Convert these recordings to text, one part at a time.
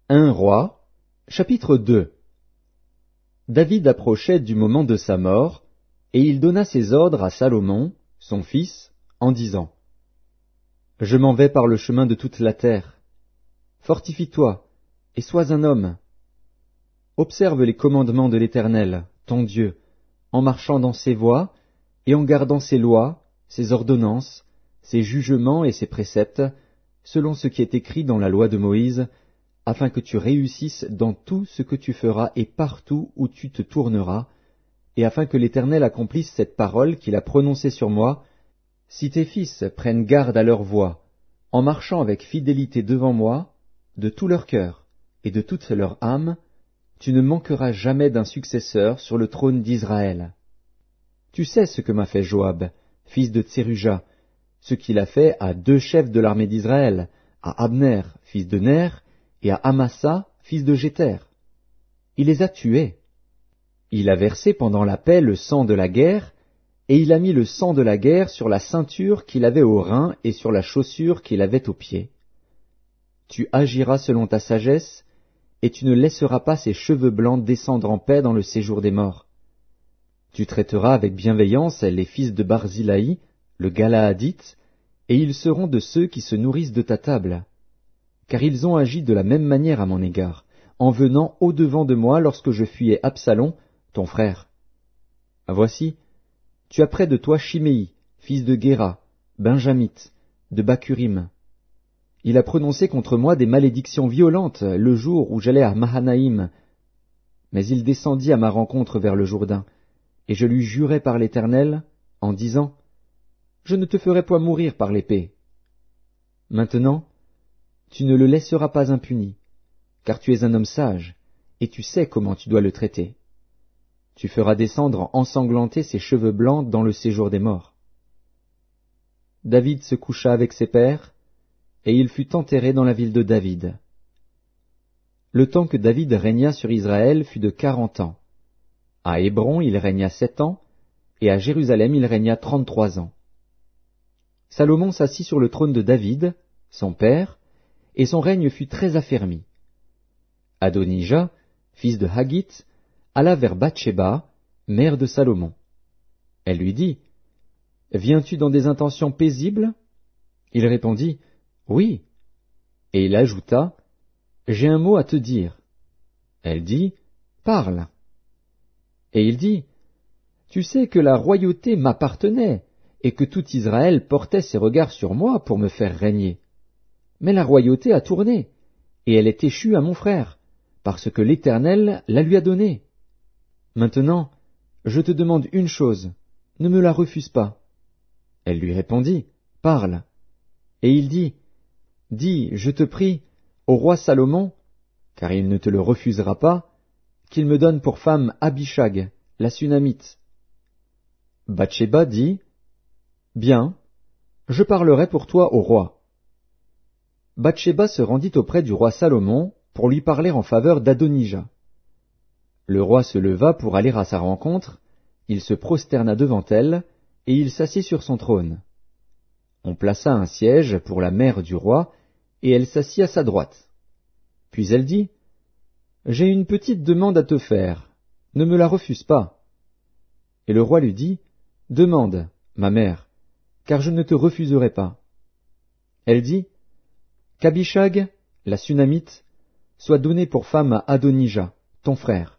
1 Roi, chapitre 2. David approchait du moment de sa mort, et il donna ses ordres à Salomon, son fils, en disant: Je m'en vais par le chemin de toute la terre. Fortifie-toi, et sois un homme. Observe les commandements de l'Éternel, ton Dieu, en marchant dans ses voies, et en gardant ses lois, ses ordonnances, ses jugements et ses préceptes, selon ce qui est écrit dans la loi de Moïse, afin que tu réussisses dans tout ce que tu feras et partout où tu te tourneras, et afin que l'Éternel accomplisse cette parole qu'il a prononcée sur moi, si tes fils prennent garde à leur voie, en marchant avec fidélité devant moi, de tout leur cœur et de toute leur âme, tu ne manqueras jamais d'un successeur sur le trône d'Israël. Tu sais ce que m'a fait Joab, fils de Tseruja, ce qu'il a fait à 2 chefs de l'armée d'Israël, à Abner, fils de Ner, et à Amasa, fils de Jéter. Il les a tués. Il a versé pendant la paix le sang de la guerre, et il a mis le sang de la guerre sur la ceinture qu'il avait au rein et sur la chaussure qu'il avait au pied. Tu agiras selon ta sagesse, et tu ne laisseras pas ses cheveux blancs descendre en paix dans le séjour des morts. Tu traiteras avec bienveillance les fils de Barzilaï, le Galaadite, et ils seront de ceux qui se nourrissent de ta table. Car ils ont agi de la même manière à mon égard, en venant au-devant de moi lorsque je fuyais Absalom, ton frère. Voici, tu as près de toi Chiméi, fils de Guéra, benjamite, de Bacurim. Il a prononcé contre moi des malédictions violentes le jour où j'allais à Mahanaïm. Mais il descendit à ma rencontre vers le Jourdain, et je lui jurai par l'Éternel, en disant: Je ne te ferai point mourir par l'épée. Maintenant, tu ne le laisseras pas impuni, car tu es un homme sage, et tu sais comment tu dois le traiter. Tu feras descendre ensanglantés ses cheveux blancs dans le séjour des morts. David se coucha avec ses pères, et il fut enterré dans la ville de David. Le temps que David régna sur Israël fut de 40 ans. À Hébron il régna 7 ans, et à Jérusalem il régna 33 ans. Salomon s'assit sur le trône de David, son père, et son règne fut très affermi. Adonija, fils de Haggith, alla vers Bathsheba, mère de Salomon. Elle lui dit: Viens-tu dans des intentions paisibles? Il répondit: Oui. Et il ajouta: J'ai un mot à te dire. Elle dit: Parle. Et il dit: Tu sais que la royauté m'appartenait, et que tout Israël portait ses regards sur moi pour me faire régner. Mais la royauté a tourné, et elle est échue à mon frère, parce que l'Éternel la lui a donnée. Maintenant, je te demande une chose, ne me la refuse pas. Elle lui répondit: Parle. Et il dit: Dis, je te prie, au roi Salomon, car il ne te le refusera pas, qu'il me donne pour femme Abishag, la Sunamite. Bathsheba dit: Bien, je parlerai pour toi au roi. Bathsheba se rendit auprès du roi Salomon pour lui parler en faveur d'Adonija. Le roi se leva pour aller à sa rencontre, il se prosterna devant elle, et il s'assit sur son trône. On plaça un siège pour la mère du roi, et elle s'assit à sa droite. Puis elle dit: J'ai une petite demande à te faire, ne me la refuse pas. Et le roi lui dit: Demande, ma mère, car je ne te refuserai pas. Elle dit: Qu'Abishag, la Sunamite, soit donnée pour femme à Adonija, ton frère.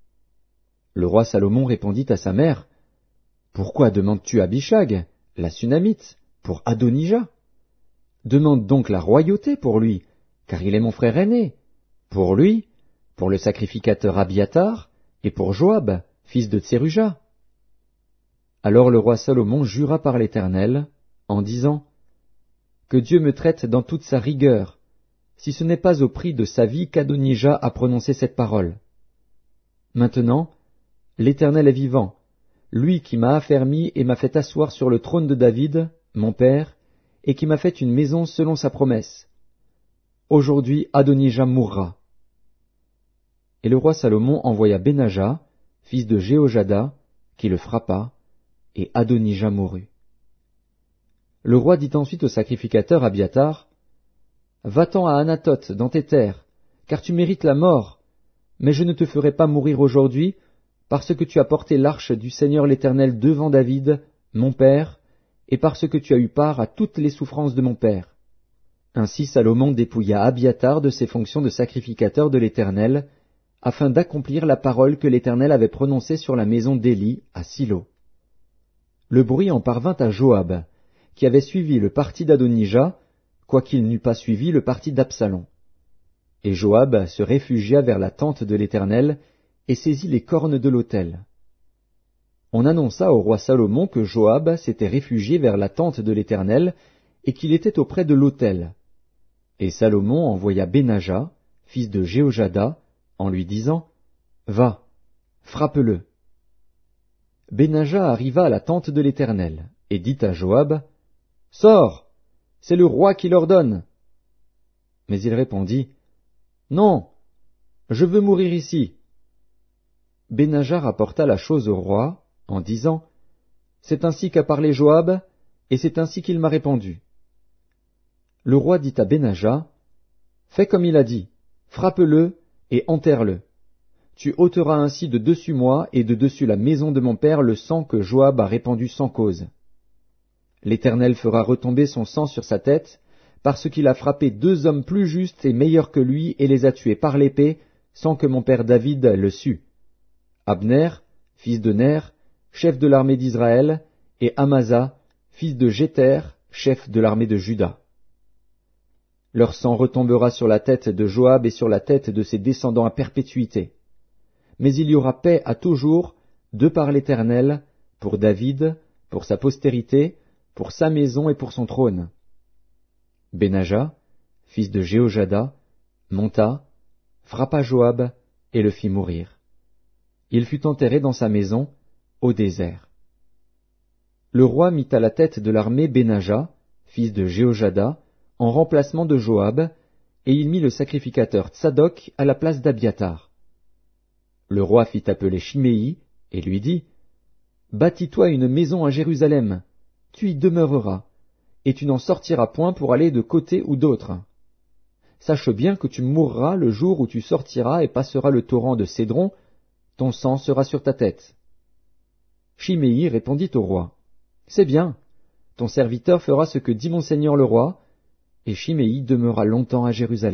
Le roi Salomon répondit à sa mère: Pourquoi demandes-tu Abishag, la Sunamite, pour Adonija? Demande donc la royauté pour lui, car il est mon frère aîné, pour lui, pour le sacrificateur Abiatar, et pour Joab, fils de Tseruja. Alors le roi Salomon jura par l'Éternel, en disant: Que Dieu me traite dans toute sa rigueur, si ce n'est pas au prix de sa vie qu'Adonija a prononcé cette parole. Maintenant, l'Éternel est vivant, lui qui m'a affermi et m'a fait asseoir sur le trône de David, mon père, et qui m'a fait une maison selon sa promesse. Aujourd'hui Adonija mourra. Et le roi Salomon envoya Benaja, fils de Jéhojada, qui le frappa, et Adonija mourut. Le roi dit ensuite au sacrificateur Abiatar: Va-t'en à Anathoth dans tes terres, car tu mérites la mort, mais je ne te ferai pas mourir aujourd'hui, parce que tu as porté l'arche du Seigneur l'Éternel devant David, mon père, et parce que tu as eu part à toutes les souffrances de mon père. » Ainsi Salomon dépouilla Abiathar de ses fonctions de sacrificateur de l'Éternel, afin d'accomplir la parole que l'Éternel avait prononcée sur la maison d'Élie à Silo. Le bruit en parvint à Joab, qui avait suivi le parti d'Adonija, quoiqu'il n'eût pas suivi le parti d'Absalom. Et Joab se réfugia vers la tente de l'Éternel, et saisit les cornes de l'autel. On annonça au roi Salomon que Joab s'était réfugié vers la tente de l'Éternel, et qu'il était auprès de l'autel. Et Salomon envoya Benaja, fils de Jéhojada, en lui disant, « Va, frappe-le. » Benaja arriva à la tente de l'Éternel, et dit à Joab, « Sors, c'est le roi qui l'ordonne. » Mais il répondit, « Non, je veux mourir ici. » Benaja rapporta la chose au roi, en disant, « C'est ainsi qu'a parlé Joab, et c'est ainsi qu'il m'a répondu. » Le roi dit à Benaja, « Fais comme il a dit, frappe-le et enterre-le. Tu ôteras ainsi de dessus moi et de dessus la maison de mon père le sang que Joab a répandu sans cause. L'Éternel fera retomber son sang sur sa tête, parce qu'il a frappé 2 hommes plus justes et meilleurs que lui et les a tués par l'épée, sans que mon père David le sût. Abner, fils de Ner, chef de l'armée d'Israël, et Amasa, fils de Jéter, chef de l'armée de Juda. Leur sang retombera sur la tête de Joab et sur la tête de ses descendants à perpétuité. Mais il y aura paix à toujours, de par l'Éternel, pour David, pour sa postérité, pour sa maison et pour son trône. » Benaja, fils de Jéhojada, monta, frappa Joab et le fit mourir. Il fut enterré dans sa maison, au désert. Le roi mit à la tête de l'armée Benaja, fils de Jéhojada, en remplacement de Joab, et il mit le sacrificateur Tsadok à la place d'Abiathar. Le roi fit appeler Shimei, et lui dit, « Bâtis-toi une maison à Jérusalem, tu y demeureras, et tu n'en sortiras point pour aller de côté ou d'autre. Sache bien que tu mourras le jour où tu sortiras et passeras le torrent de Cédron, ton sang sera sur ta tête. » Shimei répondit au roi, « C'est bien, ton serviteur fera ce que dit mon seigneur le roi, et Shimei demeura longtemps à Jérusalem. »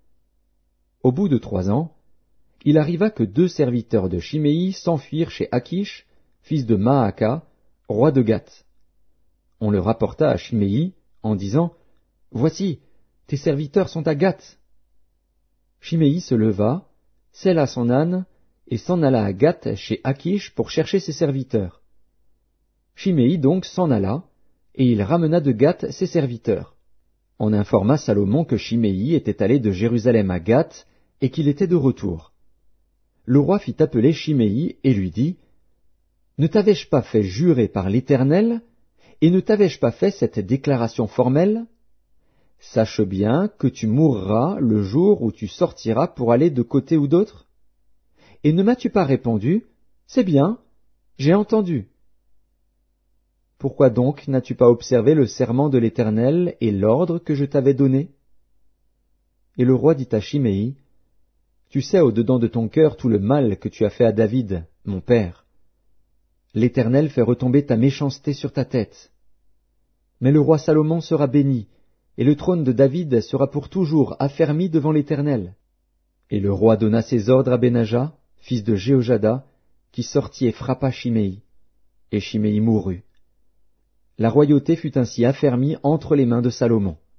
Au bout de 3 ans, il arriva que 2 serviteurs de Shimei s'enfuirent chez Akish, fils de Maaka, roi de Gath. On le rapporta à Shimei, en disant, « Voici, tes serviteurs sont à Gath. » Shimei se leva, sella son âne, et s'en alla à Gath chez Akish pour chercher ses serviteurs. Shimei donc s'en alla, et il ramena de Gath ses serviteurs. On informa Salomon que Shimei était allé de Jérusalem à Gath, et qu'il était de retour. Le roi fit appeler Shimei et lui dit, « Ne t'avais-je pas fait jurer par l'Éternel, et ne t'avais-je pas fait cette déclaration formelle? Sache bien que tu mourras le jour où tu sortiras pour aller de côté ou d'autre. Et ne m'as-tu pas répondu, c'est bien, j'ai entendu. Pourquoi donc n'as-tu pas observé le serment de l'Éternel et l'ordre que je t'avais donné? » Et le roi dit à Shimei, « Tu sais au-dedans de ton cœur tout le mal que tu as fait à David, mon père. L'Éternel fait retomber ta méchanceté sur ta tête. Mais le roi Salomon sera béni, et le trône de David sera pour toujours affermi devant l'Éternel. » Et le roi donna ses ordres à Benaja, fils de Jéhojada, qui sortit et frappa Shimei. Et Shimei mourut. La royauté fut ainsi affermie entre les mains de Salomon.